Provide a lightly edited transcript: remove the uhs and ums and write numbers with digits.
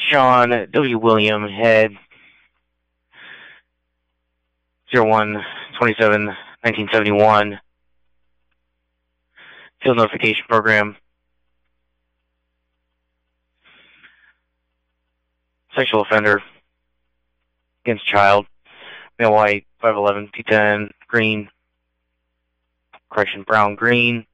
Sean W. William, head 01/27/1971, field notification program. Sexual offender against child, male white, 5'11", 210, green, correction, brown, green.